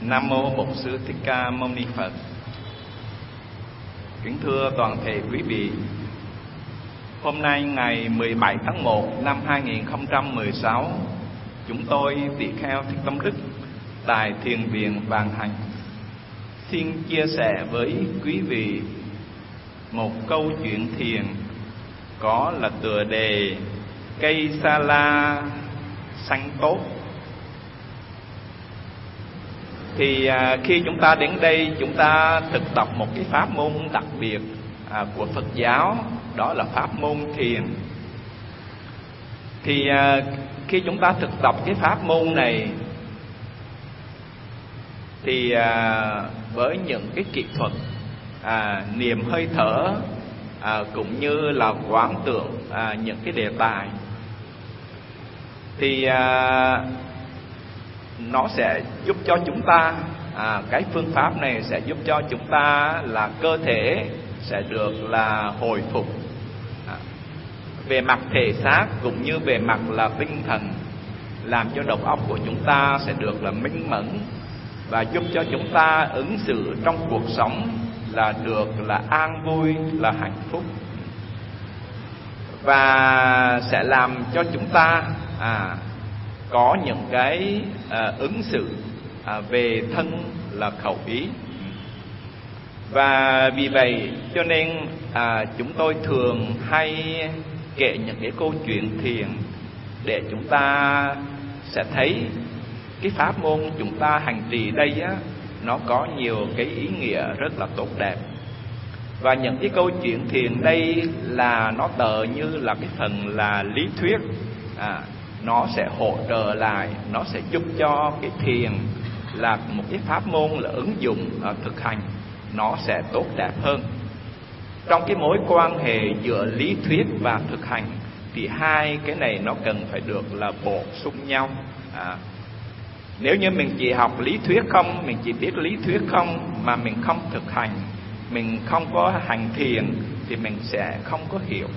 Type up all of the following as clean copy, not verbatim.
Nam mô Bổn Sư Thích Ca Mâu Ni Phật. Kính thưa toàn thể quý vị, hôm nay ngày 17 tháng 1 năm 2016, chúng tôi tỳ kheo Thích Tâm Đức tại Thiền viện Vạn Hạnh xin chia sẻ với quý vị một câu chuyện thiền có là tựa đề Cây Sa La Xanh Tốt. Thì khi chúng ta đến đây, chúng ta thực tập một cái pháp môn đặc biệt của Phật giáo, đó là pháp môn thiền. Thì khi chúng ta thực tập cái pháp môn này thì với những cái kỹ thuật niệm hơi thở cũng như là quán tưởng những cái đề tài, thì nó sẽ giúp cho chúng ta, cái phương pháp này sẽ giúp cho chúng ta là cơ thể sẽ được là hồi phục về mặt thể xác cũng như về mặt là tinh thần, làm cho đầu óc của chúng ta sẽ được là minh mẫn và giúp cho chúng ta ứng xử trong cuộc sống là được là an vui, là hạnh phúc, và sẽ làm cho chúng ta có những cái ứng xử về thân là khẩu ý. Và vì vậy cho nên chúng tôi thường hay kể những cái câu chuyện thiền để chúng ta sẽ thấy cái pháp môn chúng ta hành trì đây nó có nhiều cái ý nghĩa rất là tốt đẹp. Và những cái câu chuyện thiền đây là nó tựa như là cái phần là lý thuyết, nó sẽ hỗ trợ lại, nó sẽ giúp cho cái thiền là một cái pháp môn là ứng dụng thực hành nó sẽ tốt đẹp hơn. Trong cái mối quan hệ giữa lý thuyết và thực hành thì hai cái này nó cần phải được là bổ sung nhau. Nếu như mình chỉ học lý thuyết không, mình chỉ biết lý thuyết không mà mình không thực hành, mình không có hành thiền thì mình sẽ không có hiểu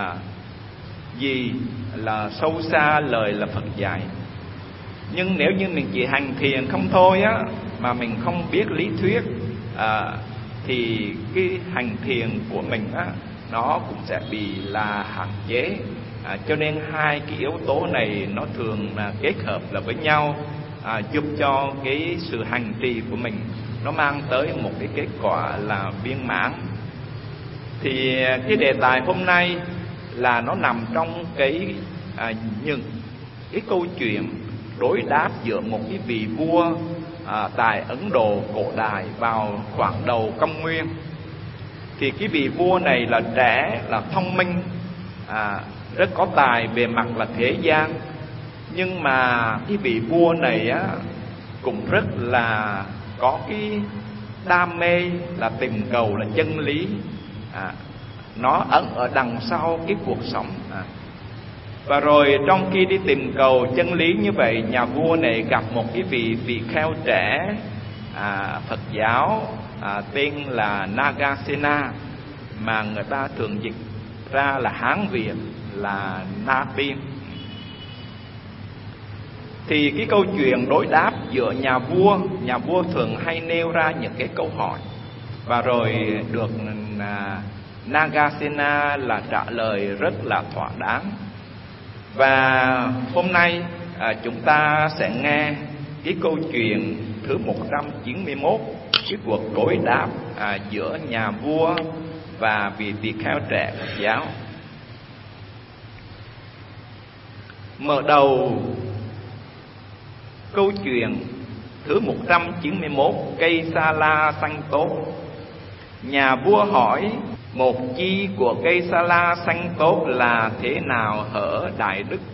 gì là sâu xa lời là Phật dạy. Nhưng nếu như mình chỉ hành thiền không thôi mà mình không biết lý thuyết thì cái hành thiền của mình nó cũng sẽ bị là hạn chế. Cho nên hai cái yếu tố này nó thường là kết hợp là với nhau, giúp cho cái sự hành trì của mình nó mang tới một cái kết quả là viên mãn. Thì cái đề tài hôm nay là nó nằm trong cái những cái câu chuyện đối đáp giữa một cái vị vua tại Ấn Độ cổ đại vào khoảng đầu Công nguyên. Thì cái vị vua này là trẻ, là thông minh, rất có tài về mặt là thế gian. Nhưng mà cái vị vua này cũng rất là có cái đam mê là tìm cầu là chân lý, nó ẩn ở đằng sau cái cuộc sống. Và rồi trong khi đi tìm cầu chân lý như vậy, nhà vua này gặp một cái vị kheo trẻ Phật giáo tên là Nagasena, mà người ta thường dịch ra là Hán Việt là Na Tiên. Thì cái câu chuyện đối đáp giữa nhà vua thường hay nêu ra những cái câu hỏi, và rồi được Nagasena là trả lời rất là thỏa đáng. Và hôm nay chúng ta sẽ nghe cái câu chuyện thứ 191, cái cuộc đối đáp giữa nhà vua và vị tỳ kheo trẻ Phật giáo. Mở đầu câu chuyện thứ 191, Cây Sa La Xanh Tốt. Nhà vua hỏi: một chi của cây sa la xanh tốt là thế nào hở đại đức?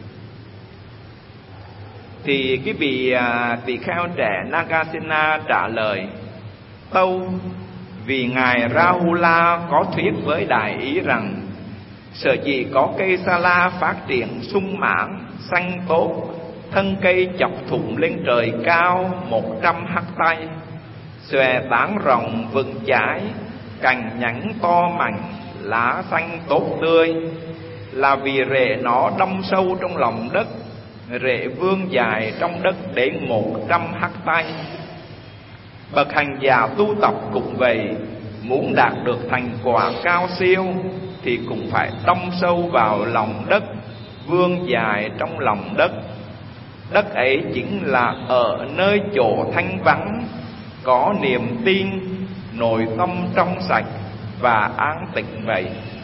Thì cái vị tỳ kheo trẻ Nagasena trả lời: tâu, vì ngài Rahula có thuyết với đại ý rằng sở dĩ có cây sa la phát triển sung mãn xanh tốt, thân cây chọc thủng lên trời cao 100 hắc tay, xòe tán rộng vững chãi, cành nhánh to mạnh, lá xanh tốt tươi, là vì rễ nó đâm sâu trong lòng đất, rễ vươn dài trong đất đến 100 hắc tay. Bậc hành giả tu tập cũng vậy, muốn đạt được thành quả cao siêu thì cũng phải đâm sâu vào lòng đất, vươn dài trong lòng đất. Đất ấy chính là ở nơi chỗ thanh vắng, có niềm tin, nội tâm trong sạch và an tịnh vậy.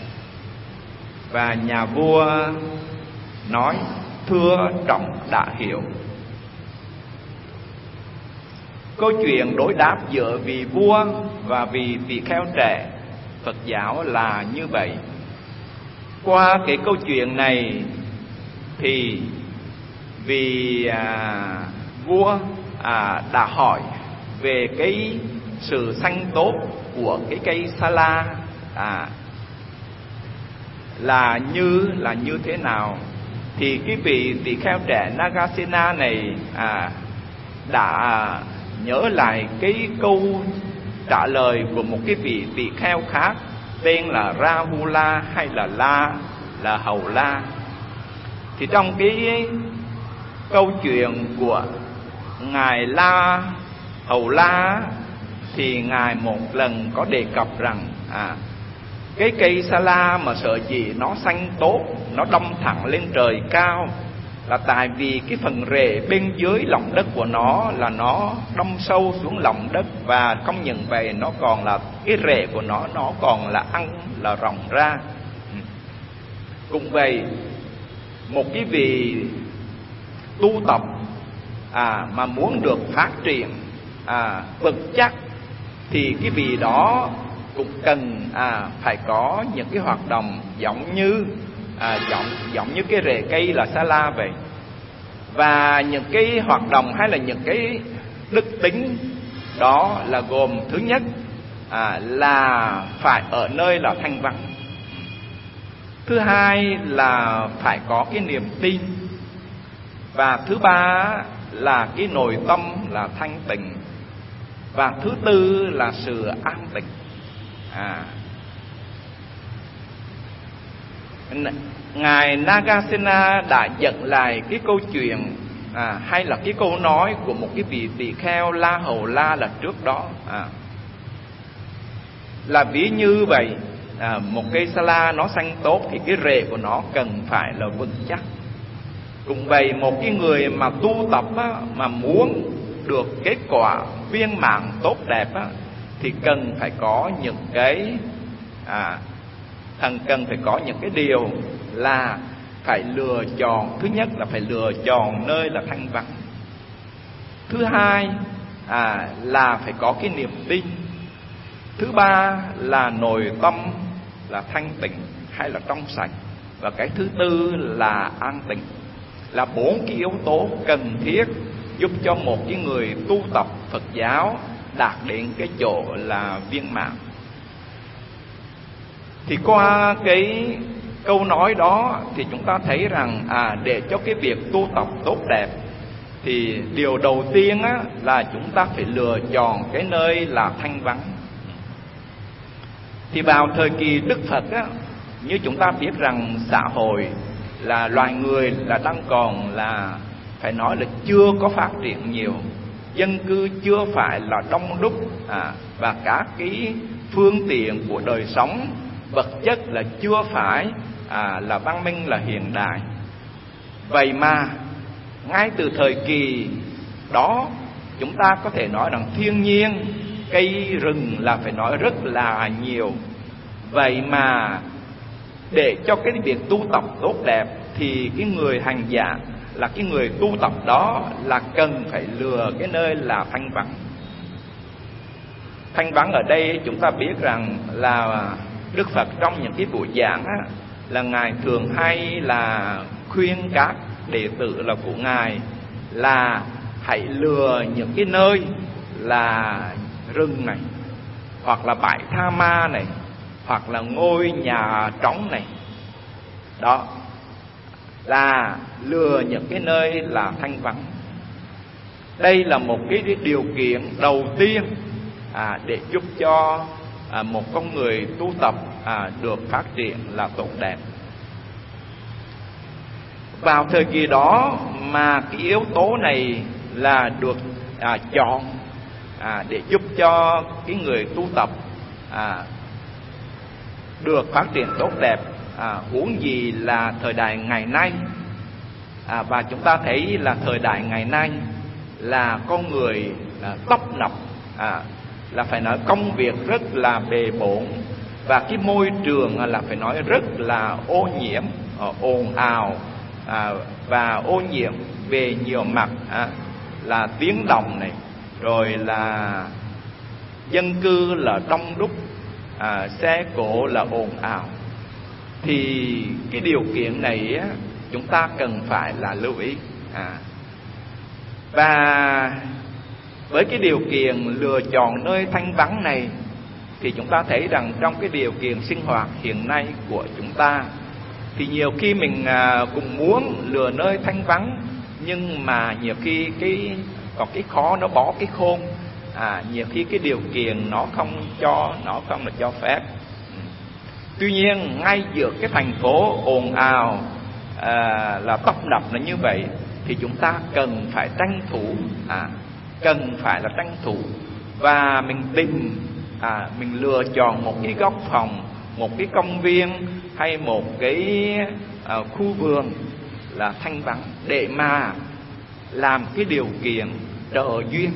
Và nhà vua nói: thưa trọng đã hiểu. Câu chuyện đối đáp giữa vị vua và vị tỳ kheo trẻ Phật giáo là như vậy. Qua cái câu chuyện này thì vị vua đã hỏi về cái sự xanh tốt của cái cây sa la là như thế nào. Thì cái vị tỳ kheo trẻ Nagasena này đã nhớ lại cái câu trả lời của một cái vị tỳ kheo khác tên là Rahula hay là Hầu La. Thì trong cái câu chuyện của ngài Hầu La thì ngài một lần có đề cập rằng cái cây sa la mà sợ gì nó xanh tốt, nó đâm thẳng lên trời cao, là tại vì cái phần rễ bên dưới lòng đất của nó là nó đâm sâu xuống lòng đất. Và không những vậy, nó còn là cái rễ của nó còn là ăn là rộng ra. Cũng vậy, một cái vị tu tập mà muốn được phát triển vững chắc thì cái vị đó cũng cần phải có những cái hoạt động giống như cái rễ cây là sa la vậy. Và những cái hoạt động hay là những cái đức tính đó là gồm: thứ nhất là phải ở nơi là thanh vắng, thứ hai là phải có cái niềm tin, và thứ ba là cái nội tâm là thanh tịnh, và thứ tư là sự an tịnh. Ngài Nagasena đã dẫn lại cái câu chuyện hay là cái câu nói của một cái vị tỳ kheo La Hầu La là trước đó, là ví như vậy. Một cây sa la nó xanh tốt thì cái rễ của nó cần phải là vững chắc. Cũng vậy, một cái người mà tu tập mà muốn được kết quả viên mãn tốt đẹp thì cần phải có những cái cần phải có những cái điều là phải lựa chọn. Thứ nhất là phải lựa chọn nơi là thanh vắng. Thứ hai là phải có cái niềm tin. Thứ ba là nội tâm là thanh tịnh hay là trong sạch. Và cái thứ tư là an tịnh. Là 4 cái yếu tố cần thiết giúp cho một cái người tu tập Phật giáo đạt đến cái chỗ là viên mãn. Thì qua cái câu nói đó thì chúng ta thấy rằng để cho cái việc tu tập tốt đẹp thì điều đầu tiên là chúng ta phải lựa chọn cái nơi là thanh vắng. Thì vào thời kỳ Đức Phật như chúng ta biết rằng xã hội là loài người là đang còn là phải nói là chưa có phát triển nhiều, dân cư chưa phải là đông đúc, và các cái phương tiện của đời sống vật chất là chưa phải là văn minh là hiện đại. Vậy mà ngay từ thời kỳ đó chúng ta có thể nói rằng thiên nhiên, cây rừng là phải nói rất là nhiều. Vậy mà để cho cái việc tu tập tốt đẹp thì cái người hành giả là cái người tu tập đó là cần phải lựa cái nơi là thanh vắng. Thanh vắng ở đây chúng ta biết rằng là Đức Phật trong những cái buổi giảng là Ngài thường hay là khuyên các đệ tử là của Ngài là hãy lựa những cái nơi là rừng này, hoặc là bãi tha ma này, hoặc là ngôi nhà trống này. Đó là lựa những cái nơi là thanh vắng. Đây là một cái điều kiện đầu tiên để giúp cho một con người tu tập được phát triển là tốt đẹp. Vào thời kỳ đó mà cái yếu tố này là được chọn để giúp cho cái người tu tập được phát triển tốt đẹp, huống gì là thời đại ngày nay. Và chúng ta thấy là thời đại ngày nay là con người tấp nập, là phải nói công việc rất là bề bộn, và cái môi trường là phải nói rất là ô nhiễm, ồn ào, và ô nhiễm về nhiều mặt, là tiếng động này, rồi là dân cư là đông đúc, xe cộ là ồn ào. Thì cái điều kiện này chúng ta cần phải là lưu ý. Và với cái điều kiện lựa chọn nơi thanh vắng này, thì chúng ta thấy rằng trong cái điều kiện sinh hoạt hiện nay của chúng ta, thì nhiều khi mình cũng muốn lựa nơi thanh vắng, nhưng mà nhiều khi còn cái khó nó bó cái khôn, nhiều khi cái điều kiện nó không là cho phép. Tuy nhiên ngay giữa cái thành phố ồn ào, là tấp nập là như vậy, thì chúng ta cần phải tranh thủ, và mình tìm, mình lựa chọn một cái góc phòng, một cái công viên, hay một cái khu vườn là thanh vắng, để mà làm cái điều kiện trợ duyên.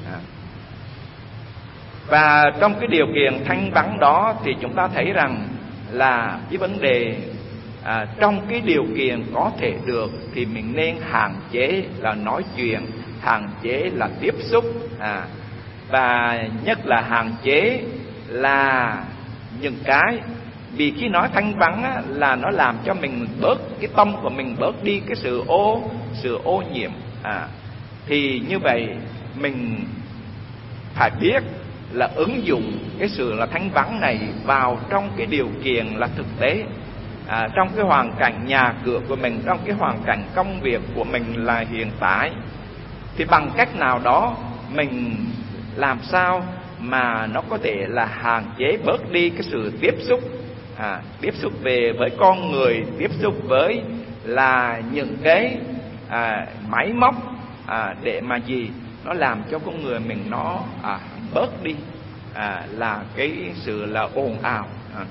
Và trong cái điều kiện thanh vắng đó thì chúng ta thấy rằng là cái vấn đề, trong cái điều kiện có thể được thì mình nên hạn chế là nói chuyện, hạn chế là tiếp xúc, và nhất là hạn chế là những cái, vì khi nói thanh vắng là nó làm cho mình bớt cái tâm của mình, bớt đi cái sự ô nhiễm. Thì như vậy mình phải biết là ứng dụng cái sự là thanh vắng này vào trong cái điều kiện là thực tế, trong cái hoàn cảnh nhà cửa của mình, trong cái hoàn cảnh công việc của mình là hiện tại. Thì bằng cách nào đó mình làm sao mà nó có thể là hạn chế bớt đi cái sự tiếp xúc về với con người, tiếp xúc với là những cái máy móc, để mà gì nó làm cho con người mình nó bớt đi là cái sự là ồn ào.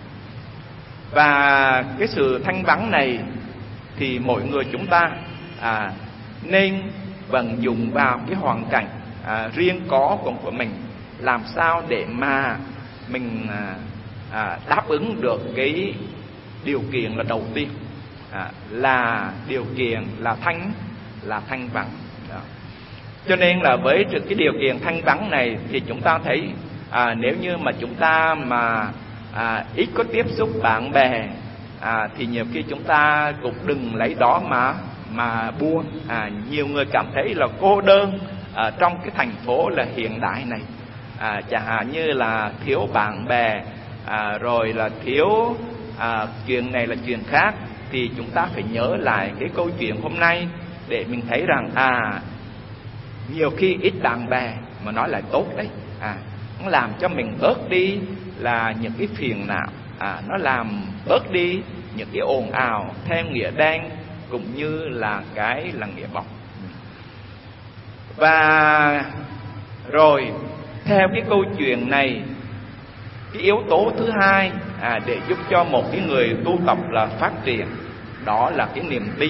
Và cái sự thanh vắng này thì mỗi người chúng ta nên vận dụng vào cái hoàn cảnh riêng có của mình, làm sao để mà mình đáp ứng được cái điều kiện là đầu tiên, là điều kiện là thanh vắng. Cho nên là với cái điều kiện thanh vắng này thì chúng ta thấy, nếu như mà chúng ta mà ít có tiếp xúc bạn bè, thì nhiều khi chúng ta cũng đừng lấy đó mà buồn. Nhiều người cảm thấy là cô đơn trong cái thành phố là hiện đại này, chẳng hạn như là thiếu bạn bè, rồi là thiếu chuyện này là chuyện khác. Thì chúng ta phải nhớ lại cái câu chuyện hôm nay để mình thấy rằng nhiều khi ít bạn bè mà nói lại tốt đấy, nó làm cho mình bớt đi là những cái phiền não, nó làm bớt đi những cái ồn ào theo nghĩa đen cũng như là cái là nghĩa bóng. Và rồi theo cái câu chuyện này, cái yếu tố thứ hai để giúp cho một cái người tu tập là phát triển, đó là cái niềm tin.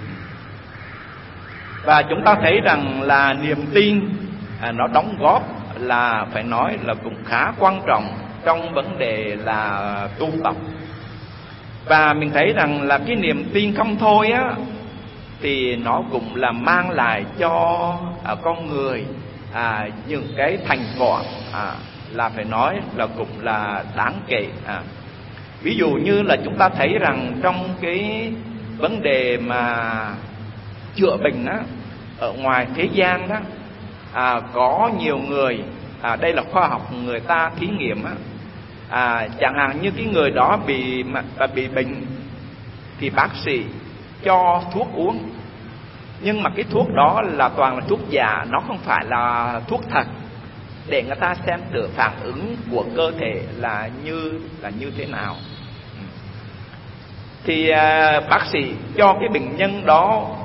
Và chúng ta thấy rằng là niềm tin nó đóng góp là phải nói là cũng khá quan trọng trong vấn đề là tu tập. Và mình thấy rằng là cái niềm tin không thôi thì nó cũng là mang lại cho con người những cái thành quả là phải nói là cũng là đáng kể. Ví dụ như là chúng ta thấy rằng trong cái vấn đề mà chữa bệnh ở ngoài thế gian đó, có nhiều người, đây là khoa học người ta thí nghiệm chẳng hạn như cái người đó bị bệnh thì bác sĩ cho thuốc uống, nhưng mà cái thuốc đó là toàn là thuốc giả, nó không phải là thuốc thật, để người ta xem thử phản ứng của cơ thể là như thế nào. Thì bác sĩ cho cái bệnh nhân đó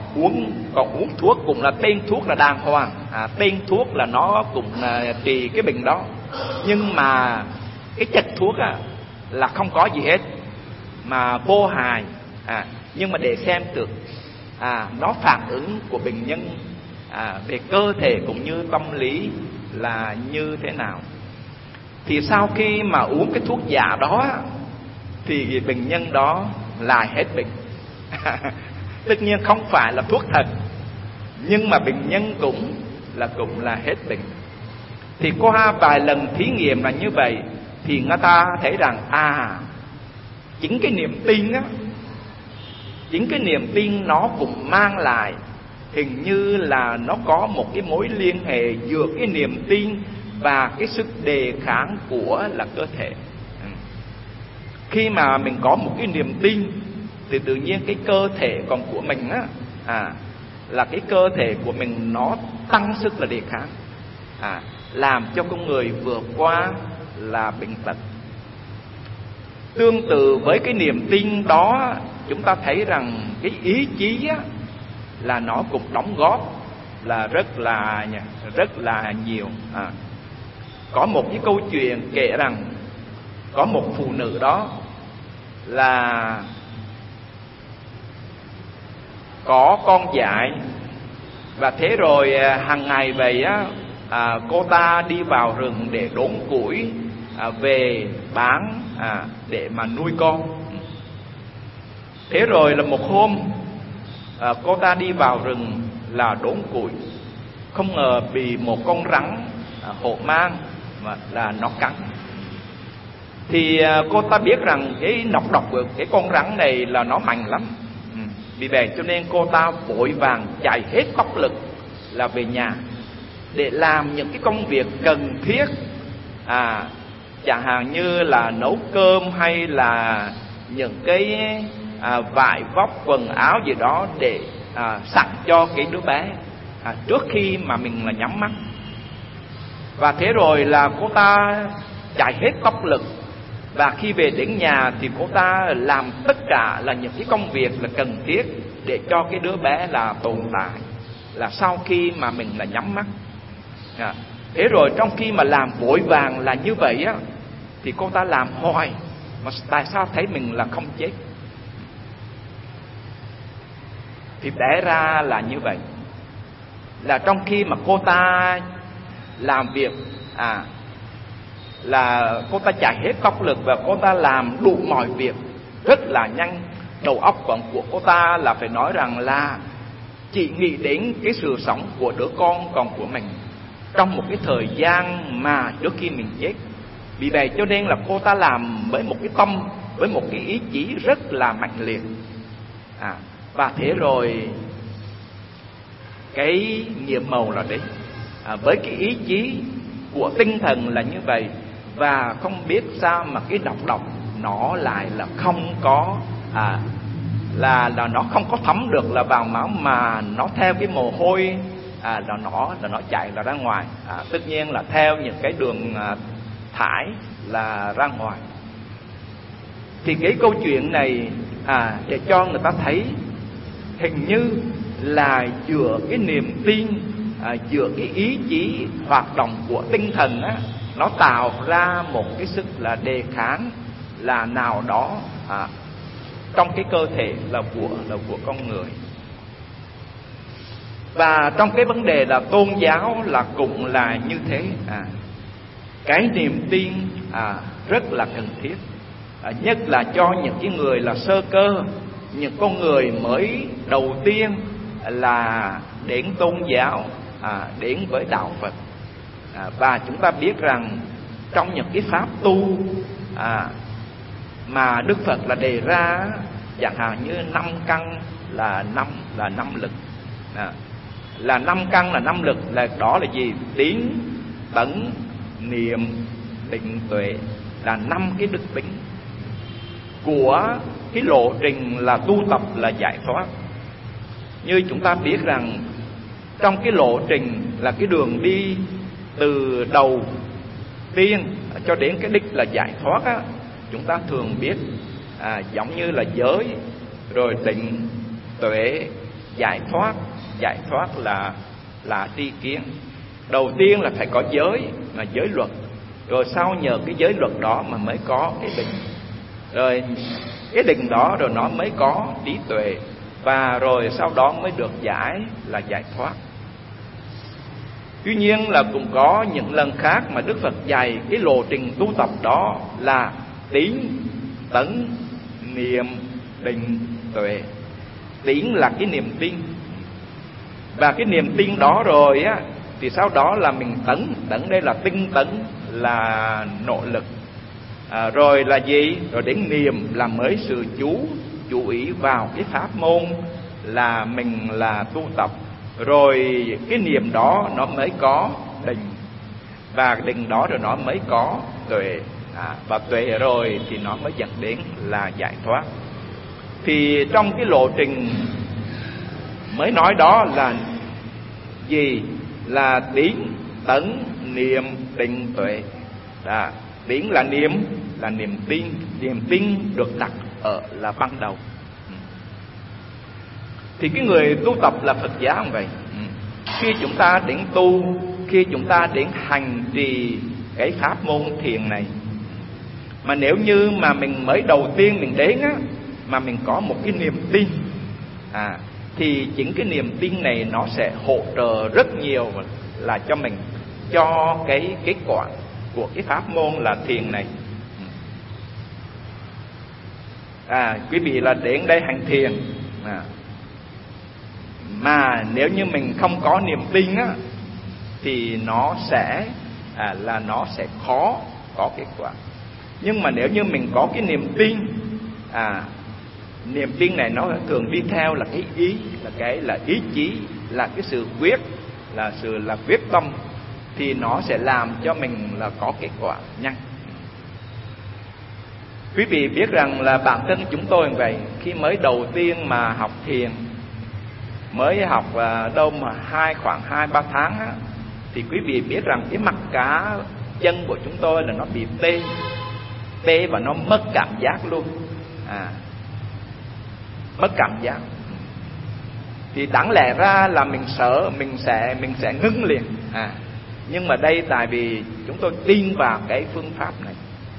uống thuốc cũng là tên thuốc là đàng hoàng, tên thuốc là nó cũng trị cái bệnh đó, nhưng mà cái chất thuốc là không có gì hết mà vô hại. Nhưng mà để xem được nó phản ứng của bệnh nhân về cơ thể cũng như tâm lý là như thế nào. Thì sau khi mà uống cái thuốc giả đó thì bệnh nhân đó lại hết bệnh. Tất nhiên không phải là thuốc thật, nhưng mà bệnh nhân cũng là hết bệnh. Thì qua vài lần thí nghiệm là như vậy, thì người ta thấy rằng chính cái niềm tin á, chính cái niềm tin nó cũng mang lại, hình như là nó có một cái mối liên hệ giữa cái niềm tin và cái sức đề kháng của là cơ thể. Khi mà mình có một cái niềm tin thì tự nhiên cái cơ thể còn của mình là cái cơ thể của mình nó tăng sức là đề kháng, làm cho con người vượt qua là bệnh tật. Tương tự với cái niềm tin đó, chúng ta thấy rằng cái ý chí là nó cũng đóng góp là rất là nhiều. Có một cái câu chuyện kể rằng có một phụ nữ đó là có con dại, và thế rồi hàng ngày vậy cô ta đi vào rừng để đốn củi về bán để mà nuôi con. Thế rồi là một hôm cô ta đi vào rừng là đốn củi, không ngờ bị một con rắn hổ mang mà là nó cắn. Thì cô ta biết rằng cái nọc độc của cái con rắn này là nó mạnh lắm. Vì vậy cho nên cô ta vội vàng chạy hết tốc lực là về nhà để làm những cái công việc cần thiết, chẳng hạn như là nấu cơm hay là những cái vải vóc quần áo gì đó để sẵn cho cái đứa bé trước khi mà mình là nhắm mắt. Và thế rồi là cô ta chạy hết tốc lực, và khi về đến nhà thì cô ta làm tất cả là những cái công việc là cần thiết để cho cái đứa bé là tồn tại là sau khi mà mình là nhắm mắt. Thế rồi trong khi mà làm vội vàng là như vậy thì cô ta làm hoài mà tại sao thấy mình là không chết? Thì để ra là như vậy, là trong khi mà cô ta làm việc là cô ta chạy hết tốc lực và cô ta làm đủ mọi việc rất là nhanh. Đầu óc của cô ta là phải nói rằng là chỉ nghĩ đến cái sự sống của đứa con còn của mình trong một cái thời gian mà trước khi mình chết. Vì vậy cho nên là cô ta làm với một cái tâm, với một cái ý chí rất là mạnh liệt. Và thế rồi cái nhiệm màu là đấy, với cái ý chí của tinh thần là như vậy. Và không biết sao mà cái độc nó lại là không có là nó không có thấm được là vào máu, mà nó theo cái mồ hôi là nó chạy ra ngoài, tất nhiên là theo những cái đường thải là ra ngoài. Thì cái câu chuyện này để cho người ta thấy hình như là giữa cái niềm tin, giữa cái ý chí hoạt động của tinh thần nó tạo ra một cái sức là đề kháng là nào đó trong cái cơ thể là của con người. Và trong cái vấn đề là tôn giáo là cũng là như thế. Cái niềm tin rất là cần thiết, nhất là cho những cái người là sơ cơ, những con người mới đầu tiên là đến tôn giáo, đến với đạo Phật. Và chúng ta biết rằng trong những cái pháp tu mà Đức Phật là đề ra, chẳng hạn như 5 căn là năm lực, là 5 căn là 5 lực, là đó là gì? Tín, tấn, niệm, định, tuệ, là 5 cái đức tính của cái lộ trình là tu tập là giải thoát. Như chúng ta biết rằng trong cái lộ trình là cái đường đi từ đầu tiên cho đến cái đích là giải thoát chúng ta thường biết giống như là giới, rồi định, tuệ, giải thoát là tri kiến. Đầu tiên là phải có giới, là giới luật, rồi sau nhờ cái giới luật đó mà mới có cái định, rồi cái định đó rồi nó mới có trí tuệ, và rồi sau đó mới được giải là giải thoát. Tuy nhiên là cũng có những lần khác mà Đức Phật dạy cái lộ trình tu tập đó là tín, tấn, niệm, định, tuệ. Tín là cái niềm tin, và cái niềm tin đó rồi á thì sau đó là mình tấn. Tấn đây là tinh tấn, là nỗ lực. Rồi là gì? Rồi đến niệm là mới sự chú ý vào cái pháp môn là mình là tu tập. Rồi cái niệm đó nó mới có định, và định đó rồi nó mới có tuệ, và tuệ rồi thì nó mới dẫn đến là giải thoát. Thì trong cái lộ trình mới nói đó là gì? Là tín, tấn, niệm, định, tuệ. Tín là niềm tin. Niềm tin được đặt ở là ban đầu. Thì cái người tu tập là Phật giáo như vậy. Khi chúng ta đến tu, khi chúng ta đến hành trì cái pháp môn thiền này, mà nếu như mà mình mới đầu tiên mình đến á, mà mình có một cái niềm tin, thì chính cái niềm tin này nó sẽ hỗ trợ rất nhiều là cho mình, cho cái kết quả của cái pháp môn là thiền này. Quý vị là đến đây hành thiền, mà nếu như mình không có niềm tin á, thì nó sẽ nó sẽ khó có kết quả. Nhưng mà nếu như mình có cái niềm tin, niềm tin này nó thường đi theo là cái ý, là ý chí, là cái sự quyết, là quyết tâm, thì nó sẽ làm cho mình là có kết quả nhanh. Quý vị biết rằng là bản thân chúng tôi như vậy, khi mới đầu tiên mà học thiền, mới học đâu mà khoảng 2-3 tháng á, thì quý vị biết rằng cái mặt cá chân của chúng tôi là nó bị tê và nó mất cảm giác luôn, mất cảm giác. Thì đáng lẽ ra là mình sợ mình sẽ ngưng liền, nhưng mà đây tại vì chúng tôi tin vào cái phương pháp này,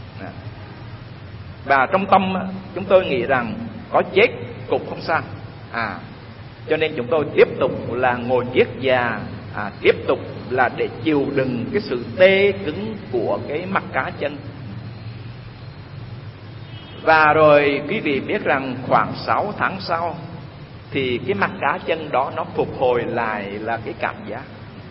và trong tâm chúng tôi nghĩ rằng có chết cũng không sao, cho nên chúng tôi tiếp tục là ngồi kiết già, tiếp tục là để chịu đựng cái sự tê cứng của cái mặt cá chân. Và rồi quý vị biết rằng khoảng 6 tháng sau thì cái mặt cá chân đó nó phục hồi lại là cái cảm giác.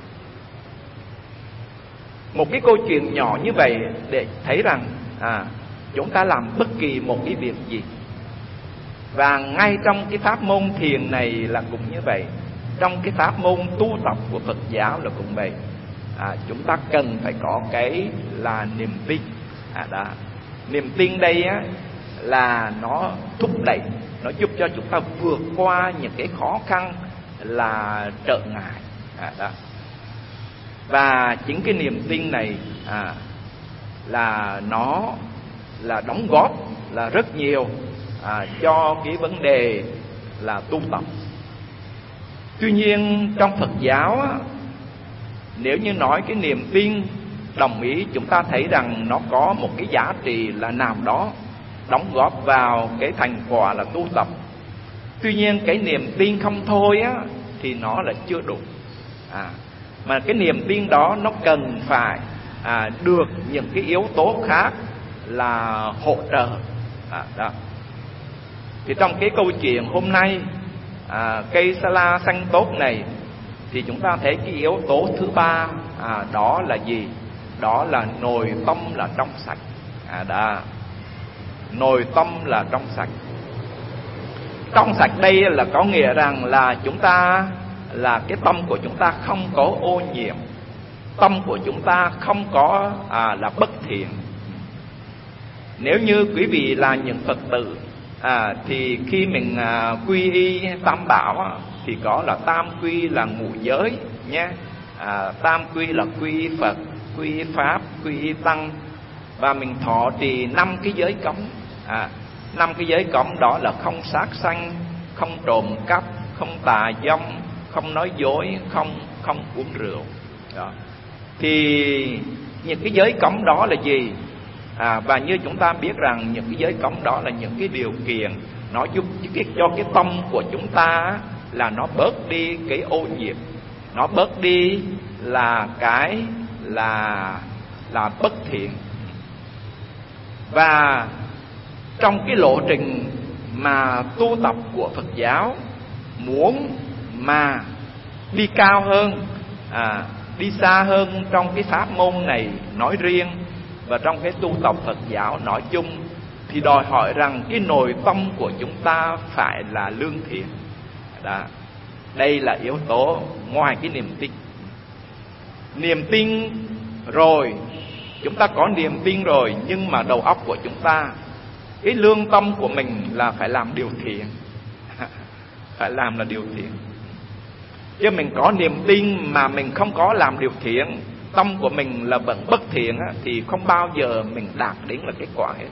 Một cái câu chuyện nhỏ như vậy để thấy rằng chúng ta làm bất kỳ một cái việc gì, và ngay trong cái pháp môn thiền này là cũng như vậy, trong cái pháp môn tu tập của Phật giáo là cũng vậy. Chúng ta cần phải có cái là niềm tin. Niềm tin đây á, là nó thúc đẩy, nó giúp cho chúng ta vượt qua những cái khó khăn là trở ngại. Và chính cái niềm tin này là nó là đóng góp là rất nhiều cho cái vấn đề là tu tập. Tuy nhiên trong Phật giáo á, nếu như nói cái niềm tin, đồng ý chúng ta thấy rằng nó có một cái giá trị là nào đó đóng góp vào cái thành quả là tu tập. Tuy nhiên cái niềm tin không thôi á, thì nó là chưa đủ. Mà cái niềm tin đó nó cần phải được những cái yếu tố khác là hỗ trợ. Thì trong cái câu chuyện hôm nay, cây sa la xanh tốt này, thì chúng ta thấy cái yếu tố thứ ba, đó là gì? Đó là nội tâm là trong sạch. Nội tâm là trong sạch. Trong sạch đây là có nghĩa rằng là chúng ta, là cái tâm của chúng ta không có ô nhiễm, tâm của chúng ta không có là bất thiện. Nếu như quý vị là những Phật tử, thì khi mình quy y tam bảo thì có là tam quy là ngũ giới nhé. Tam quy là quy y Phật, quy y Pháp, quy y Tăng, và mình thọ trì 5 cái giới cấm. 5 cái giới cấm đó là không sát sanh, không trộm cắp, không tà dâm, không nói dối, không uống rượu. Đó. Thì những cái giới cấm đó là gì? Và như chúng ta biết rằng những cái giới cấm đó là những cái điều kiện nó giúp cho cái tâm của chúng ta là nó bớt đi cái ô nhiễm, nó bớt đi là cái là bất thiện. Và trong cái lộ trình mà tu tập của Phật giáo, muốn mà đi cao hơn, đi xa hơn trong cái pháp môn này nói riêng và trong cái tu tập Phật giáo nói chung, thì đòi hỏi rằng cái nội tâm của chúng ta phải là lương thiện. Đó. Đây là yếu tố ngoài cái niềm tin. Niềm tin rồi, chúng ta có niềm tin rồi, nhưng mà đầu óc của chúng ta, cái lương tâm của mình là phải làm điều thiện. Phải làm là điều thiện. Chứ mình có niềm tin mà mình không có làm điều thiện, tâm của mình là vẫn bất thiện thì không bao giờ mình đạt đến là kết quả hết.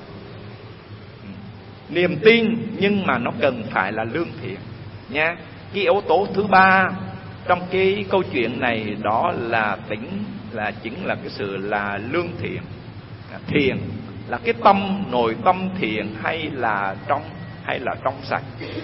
Niềm tin nhưng mà nó cần phải là lương thiện nha. Cái yếu tố thứ ba trong cái câu chuyện này đó là chính là cái sự là lương thiện. Thiện là cái tâm, nội tâm thiện hay là trong sạch.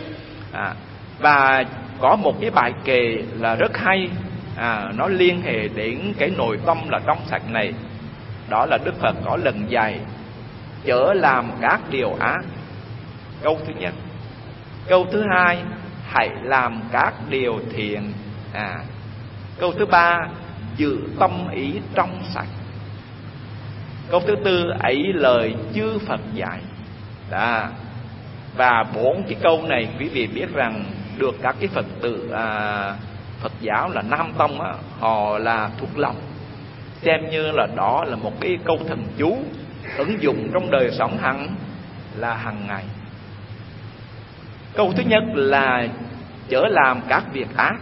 Và có một cái bài kệ là rất hay, nó liên hệ đến cái nội tâm là trong sạch này. Đó là Đức Phật có lần dạy chớ làm các điều ác. Câu thứ nhất. Câu thứ hai, hãy làm các điều thiện. Câu thứ ba, giữ tâm ý trong sạch. Câu thứ tư, ấy lời chư Phật dạy. Đó. Và 4 cái câu này quý vị biết rằng được các cái Phật tử Phật giáo là Nam Tông họ là thuộc lòng, xem như là đó là một cái câu thần chú ứng dụng trong đời sống hàng ngày. Câu thứ nhất là chớ làm các việc ác.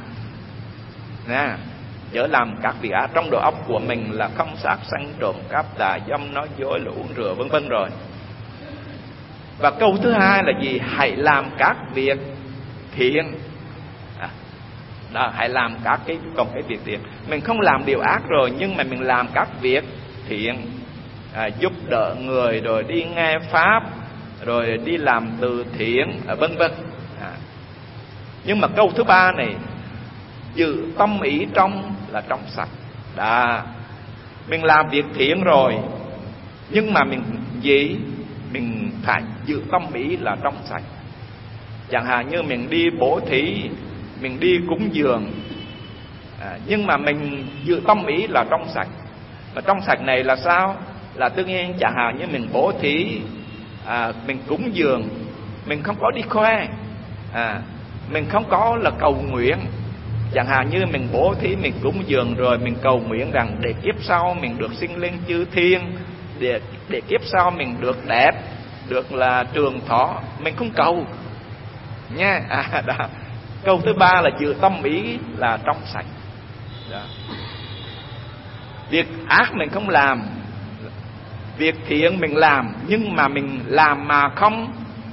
Chớ làm các việc ác. Trong đầu óc của mình là không sát sanh trộm cắp tà dâm nói dối là uống rượu vân vân rồi. Và câu thứ hai là gì? Hãy làm các việc thiện. Đó, hãy làm các cái việc thiện. Mình không làm điều ác rồi, nhưng mà mình làm các việc thiện, giúp đỡ người, rồi đi nghe pháp, rồi đi làm từ thiện, vân vân. Nhưng mà câu thứ ba này, giữ tâm ý trong sạch. Đó. Mình làm việc thiện rồi, nhưng mà mình phải giữ tâm ý là trong sạch. Chẳng hạn như mình đi bố thí, mình đi cúng dường, nhưng mà mình giữ tâm ý là trong sạch. Và trong sạch này là sao? Là tự nhiên chẳng hạn như mình bố thí, mình cúng dường, mình không có đi khoe, mình không có là cầu nguyện. Chẳng hạn như mình bố thí, mình cúng dường rồi mình cầu nguyện rằng để kiếp sau mình được sinh lên chư thiên, để kiếp sau mình được đẹp, được là trường thọ. Mình không cầu nha. Đó. Câu thứ ba là giữ tâm ý là trong sạch. Đó. Việc ác mình không làm, việc thiện mình làm, nhưng mà mình làm mà không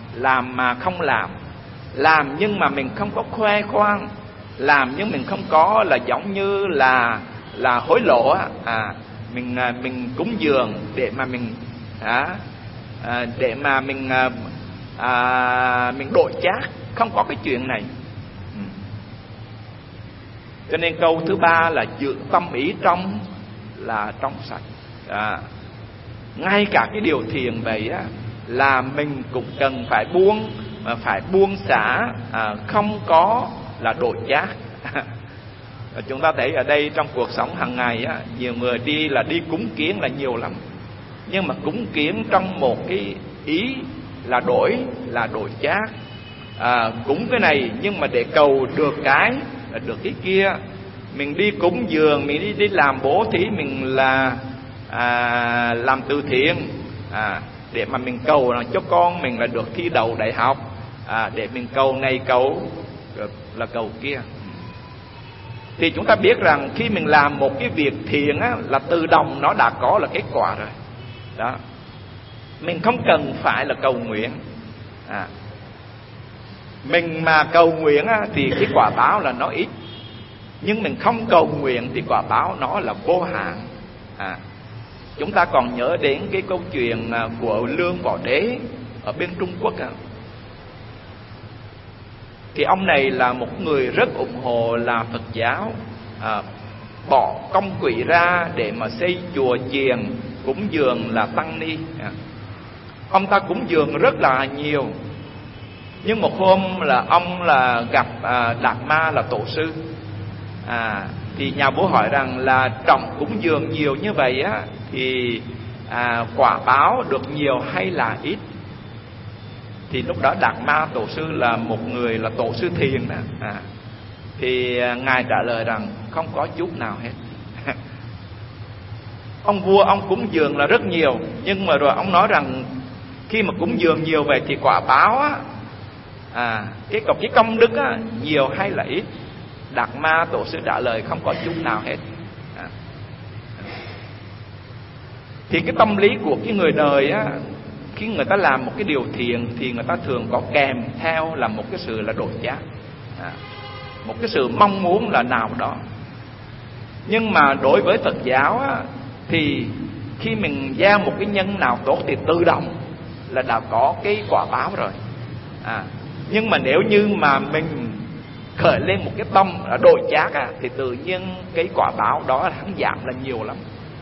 làm nhưng mà mình không có khoe khoang, làm nhưng mình không có là giống như là hối lộ mình cúng dường để mà mình mình đổi chác, không có cái chuyện này. Cho nên câu thứ ba là giữ tâm ý trong sạch. Ngay cả cái điều thiện vậy là mình cũng cần phải buông xả, không có là đổi chác. Chúng ta thấy ở đây trong cuộc sống hàng ngày nhiều người đi cúng kiến là nhiều lắm, nhưng mà cúng kiến trong một cái ý là đổi chác. Cúng cái này nhưng mà để cầu được cái là được cái kia. Mình đi cúng dường, mình đi làm bố thí, mình là làm từ thiện, để mà mình cầu là cho con mình là được thi đậu đại học, để mình cầu này cầu là cầu kia. Thì chúng ta biết rằng khi mình làm một cái việc thiện là tự động nó đã có là kết quả rồi. Đó. Mình không cần phải là cầu nguyện. Mình mà cầu nguyện á, thì cái quả báo là nó ít, nhưng mình không cầu nguyện thì quả báo nó là vô hạn. Chúng ta còn nhớ đến cái câu chuyện của Lương Võ Đế ở bên Trung Quốc. Thì ông này là một người rất ủng hộ là Phật giáo, bỏ công quỹ ra để mà xây chùa chiền, cúng dường là tăng ni. Ông ta cúng dường rất là nhiều. Nhưng một hôm là ông là gặp Đạt Ma là tổ sư. Thì nhà vua hỏi rằng là trọng cúng dường nhiều như vậy á, thì quả báo được nhiều hay là ít? Thì lúc đó Đạt Ma tổ sư là một người là tổ sư thiền đó. Thì ngài trả lời rằng không có chút nào hết. Ông vua ông cúng dường là rất nhiều, nhưng mà rồi ông nói rằng khi mà cúng dường nhiều vậy thì quả báo á, cái công đức á, nhiều hay là ít? Đạt Ma tổ sư trả lời không có chút nào hết. Thì cái tâm lý của cái người đời á, khi người ta làm một cái điều thiện thì người ta thường có kèm theo là một cái sự là đổi giác, một cái sự mong muốn là nào đó. Nhưng mà đối với Phật giáo á, thì khi mình gieo một cái nhân nào tốt thì tự động là đã có cái quả báo rồi. Nhưng mà nếu như mà mình khởi lên một cái tâm đổi giác thì tự nhiên cái quả báo đó hắn giảm là nhiều lắm.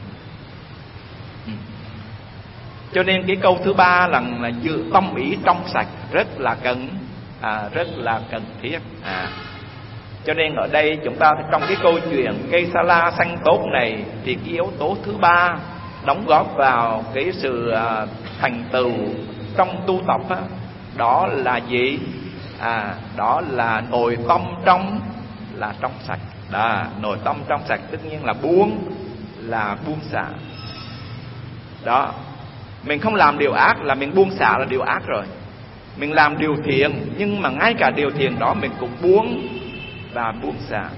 Cho nên cái câu thứ ba là giữ tâm ý trong sạch rất là cần thiết. Cho nên ở đây chúng ta trong cái câu chuyện cây sa la xanh tốt này, thì cái yếu tố thứ ba đóng góp vào cái sự thành tựu trong tu tập á, đó là gì? Đó là nội tâm trong sạch. Nội tâm trong sạch tất nhiên là buông xả. Đó, mình không làm điều ác là mình buông xả là điều ác rồi. Mình làm điều thiện, nhưng mà ngay cả điều thiện đó mình cũng buông xả.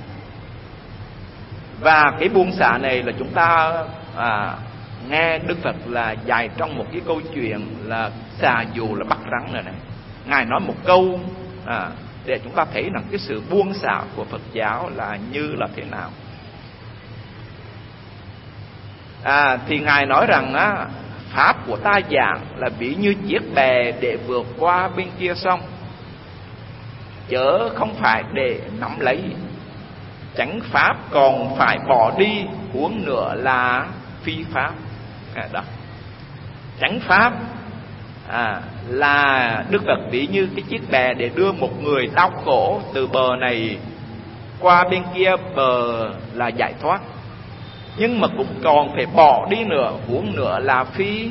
Và cái buông xả này là chúng ta nghe Đức Phật là dạy trong một cái câu chuyện là xà dù là bắt rắn rồi này. Ngài nói một câu để chúng ta thấy rằng cái sự buông xả của Phật giáo là như là thế nào. Thì Ngài nói rằng pháp của ta giảng là ví như chiếc bè để vượt qua bên kia sông, chớ không phải để nắm lấy. Chánh pháp còn phải bỏ đi, huống nữa là phi pháp. Đó. Chánh pháp là Đức Phật ví như cái chiếc bè để đưa một người đau khổ từ bờ này qua bên kia bờ là giải thoát. Nhưng mà cũng còn phải bỏ đi nữa, huống nữa là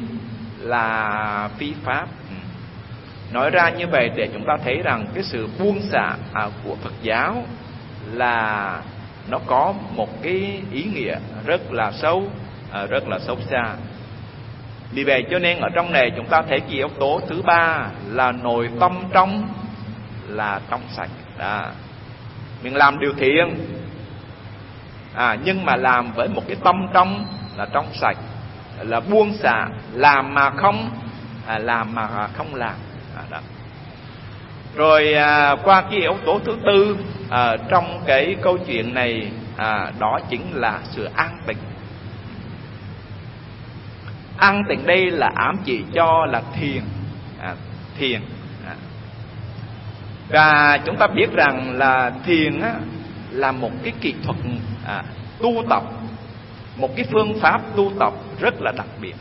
phi pháp. Nói ra như vậy để chúng ta thấy rằng cái sự buông xả của Phật giáo là nó có một cái ý nghĩa rất là sâu xa. Vì vậy cho nên ở trong này chúng ta thấy cái yếu tố thứ ba là nội tâm trong sạch. Mình làm điều thiện, nhưng mà làm với một cái tâm trong sạch, là buông xả, làm mà không làm. Đó. Rồi qua cái yếu tố thứ tư trong cái câu chuyện này, đó chính là sự an tịnh. An tịnh đây là ám chỉ cho là thiền. Và chúng ta biết rằng là thiền là một cái kỹ thuật tu tập, một cái phương pháp tu tập rất là đặc biệt.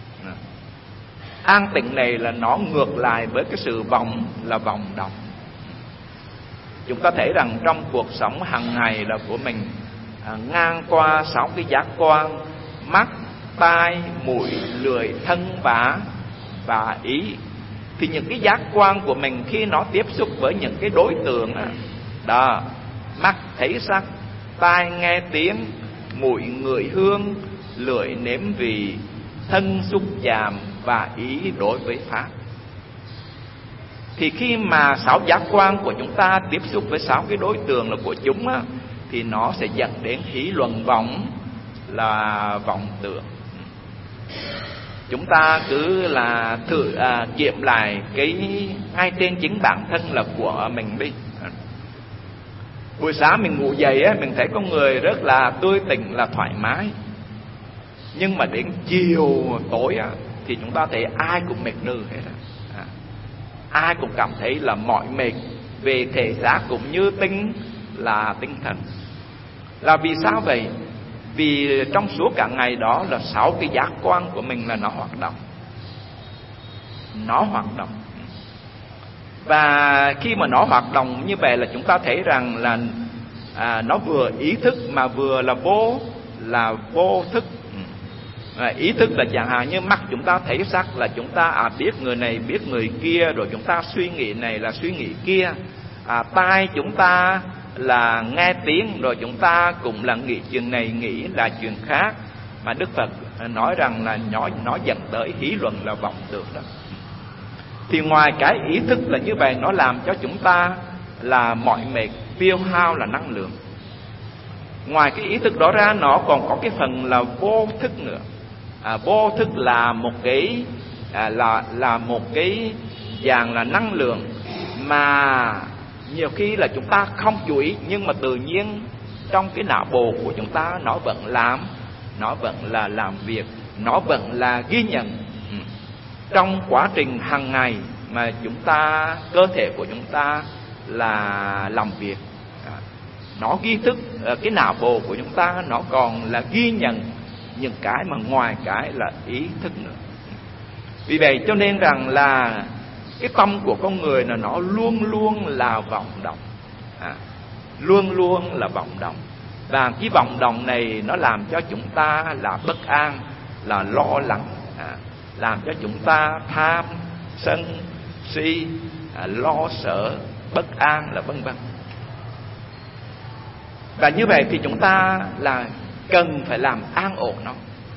An tịnh này là nó ngược lại với cái sự vọng động. Chúng ta thấy rằng trong cuộc sống hàng ngày là của mình, ngang qua 6 cái giác quan: mắt, tai, mũi, lưỡi, thân và ý. Thì những cái giác quan của mình khi nó tiếp xúc với những cái đối tượng đó, mắt thấy sắc, tai nghe tiếng, mũi ngửi hương, lưỡi nếm vị, thân xúc chạm và ý đối với pháp. Thì khi mà 6 giác quan của chúng ta tiếp xúc với 6 cái đối tượng là của chúng thì nó sẽ dẫn đến hí luận vọng, là vọng tưởng. chúng ta cứ là thử kiểm lại cái ngay trên chính bản thân là của mình đi. Buổi sáng mình ngủ dậy á, mình thấy có người rất là tươi tỉnh, là thoải mái. Nhưng mà đến chiều tối á, thì chúng ta thấy ai cũng mệt nừ hết á. Ai cũng cảm thấy là mỏi mệt về thể xác cũng như tinh thần. Là vì sao vậy? Vì trong suốt cả ngày đó là 6 cái giác quan của mình là nó hoạt động. Và khi mà nó hoạt động như vậy là chúng ta thấy rằng là nó vừa ý thức mà vừa là vô thức. Ý thức là chẳng hạn như mắt chúng ta thấy sắc là chúng ta biết người này biết người kia, rồi chúng ta suy nghĩ này là suy nghĩ kia. Tai chúng ta là nghe tiếng, rồi chúng ta cũng là nghĩ chuyện này nghĩ là chuyện khác. Mà Đức Phật nói rằng là nó dẫn tới hí luận là vọng tưởng đó. Thì ngoài cái ý thức là như vậy, nó làm cho chúng ta là mỏi mệt, tiêu hao là năng lượng. Ngoài cái ý thức đó ra, nó còn có cái phần là vô thức nữa. Vô thức là một cái là một cái dạng là năng lượng mà nhiều khi là chúng ta không chú ý, nhưng mà tự nhiên trong cái não bộ của chúng ta nó vẫn là làm việc, nó vẫn là ghi nhận. Trong quá trình hàng ngày mà chúng ta, cơ thể của chúng ta là làm việc, nó ghi thức, cái não bộ của chúng ta nó còn là ghi nhận những cái mà ngoài cái là ý thức nữa. Vì vậy cho nên rằng là cái tâm của con người là nó luôn luôn là vọng động, luôn luôn là vọng động. Và cái vọng động này nó làm cho chúng ta là bất an, là lo lắng, làm cho chúng ta tham, sân, si, lo sợ, bất an là vân vân. Và như vậy thì chúng ta là cần phải làm an ổn nó.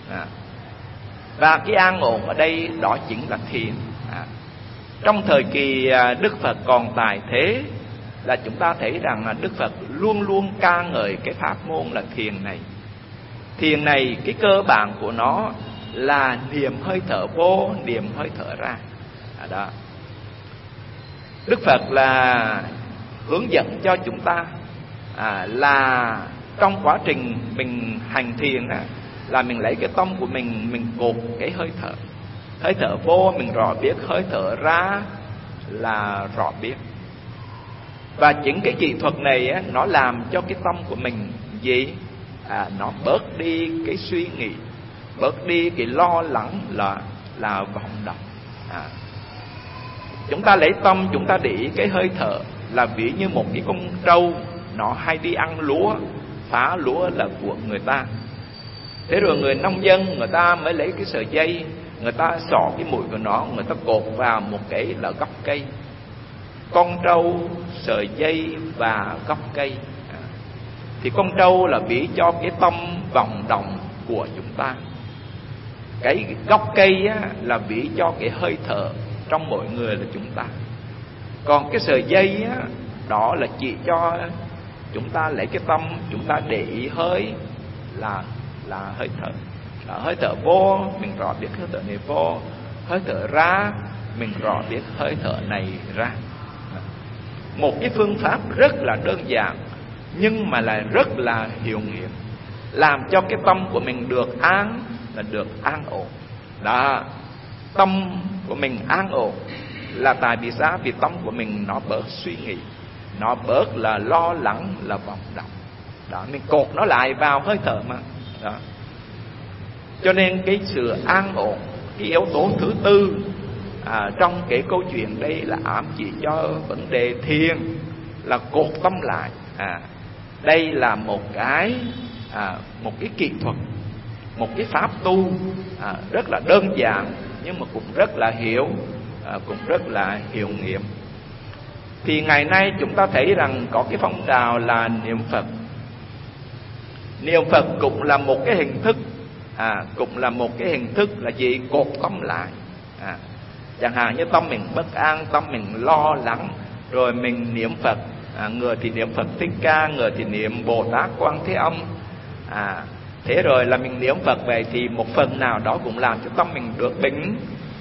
Và cái an ổn ở đây đó chính là thiền. Trong thời kỳ Đức Phật còn tại thế là chúng ta thấy rằng là Đức Phật luôn luôn ca ngợi cái pháp môn là thiền này. Thiền này cái cơ bản của nó là niệm hơi thở vô, niệm hơi thở ra. Đó. Đức Phật là hướng dẫn cho chúng ta là trong quá trình mình hành thiền là mình lấy cái tâm của mình cột cái hơi thở. Hơi thở vô mình rõ biết, hơi thở ra là rõ biết. Và chính cái kỹ thuật này nó làm cho cái tâm của mình gì? Nó bớt đi cái suy nghĩ, bớt đi cái lo lắng là vọng động. Chúng ta lấy tâm chúng ta để ý cái hơi thở là ví như một cái con trâu nó hay đi ăn lúa, phá lúa là của người ta. Thế rồi người nông dân người ta mới lấy cái sợi dây, người ta xỏ cái mũi của nó, người ta cột vào một cái là gốc cây. Con trâu, sợi dây và gốc cây. Thì con trâu là ví cho cái tâm vọng động của chúng ta. Cái gốc cây là ví cho cái hơi thở trong mỗi người là chúng ta. Còn cái sợi dây đó là chỉ cho chúng ta lấy cái tâm chúng ta để ý hơi là hơi thở. Hơi thở vô mình rõ biết hơi thở này vô, hơi thở ra mình rõ biết hơi thở này ra. Một cái phương pháp rất là đơn giản nhưng mà lại rất là hiệu nghiệm, làm cho cái tâm của mình được an, là được an ổn. Đó, tâm của mình an ổn là tại vì sao? Vì tâm của mình nó bớt suy nghĩ, nó bớt là lo lắng, là vọng động. Đó, mình cột nó lại vào hơi thở mà. Đó. Cho nên cái sự an ổn, cái yếu tố thứ tư trong cái câu chuyện đây là ám chỉ cho vấn đề thiền là cột tâm lại. Đây là một cái kỹ thuật, một cái pháp tu rất là đơn giản nhưng mà cũng rất là cũng rất là hiệu nghiệm. Thì ngày nay chúng ta thấy rằng có cái phong trào là niệm Phật. Niệm Phật cũng là một cái hình thức, cũng là một cái hình thức là gì? Cột tâm lại. Chẳng hạn như tâm mình bất an, tâm mình lo lắng, rồi mình niệm Phật. Người thì niệm Phật Thích Ca, người thì niệm Bồ Tát Quan Thế Âm. Thế rồi là mình niệm Phật vậy thì một phần nào đó cũng làm cho tâm mình được bình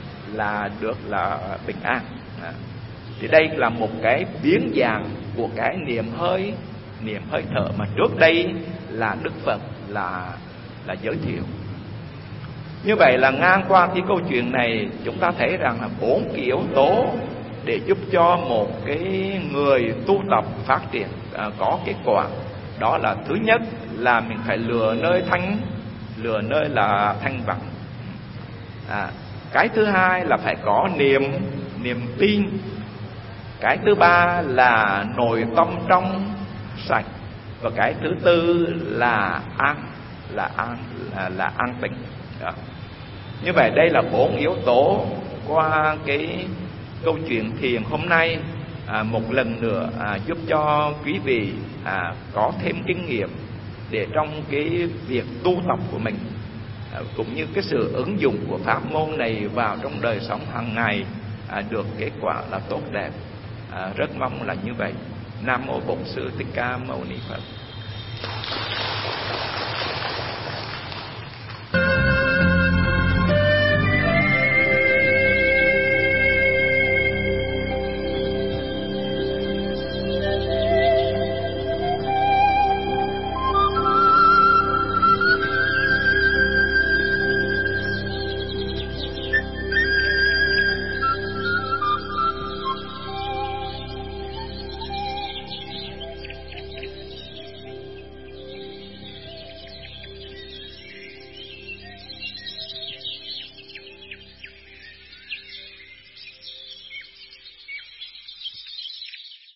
an. Thì đây là một cái biến dạng của cái niệm hơi thở mà trước đây là Đức Phật là giới thiệu. Như vậy là ngang qua cái câu chuyện này, chúng ta thấy rằng là 4 cái yếu tố để giúp cho một cái người tu tập phát triển có kết quả. Đó là thứ nhất là mình phải lựa nơi là thanh vắng. Cái thứ hai là phải có niềm tin. Cái thứ ba là nội tâm trong sạch. Và cái thứ tư là an tịnh. Đó. Như vậy đây là 4 yếu tố qua cái câu chuyện thiền hôm nay. Một lần nữa giúp cho quý vị có thêm kinh nghiệm để trong cái việc tu tập của mình, cũng như cái sự ứng dụng của pháp môn này vào trong đời sống hàng ngày được kết quả là tốt đẹp. Rất mong là như vậy. Nam mô Bổn Sư Thích Ca Mâu Ni Phật.